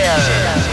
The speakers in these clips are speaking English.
chill.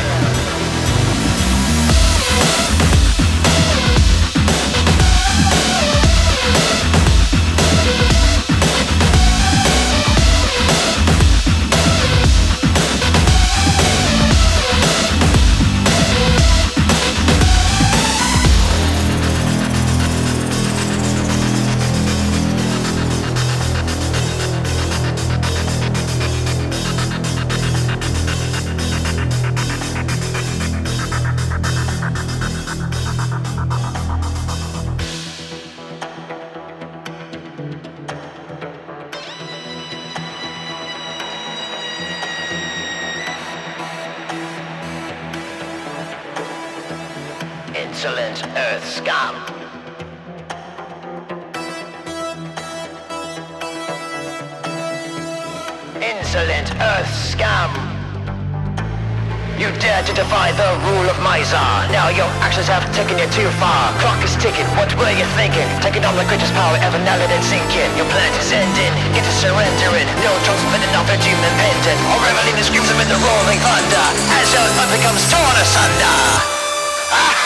Insolent earth scum. Insolent earth scum. You dare to defy the rule of Mizar. Now your actions have taken you too far. Clock is ticking, what were you thinking? Taking on the greatest power ever, now let it sink in. Your plan is ending, get to surrendering. No chance of an enough doom impending. Or reveling the screams amid the rolling thunder as your earth becomes torn asunder. Ah!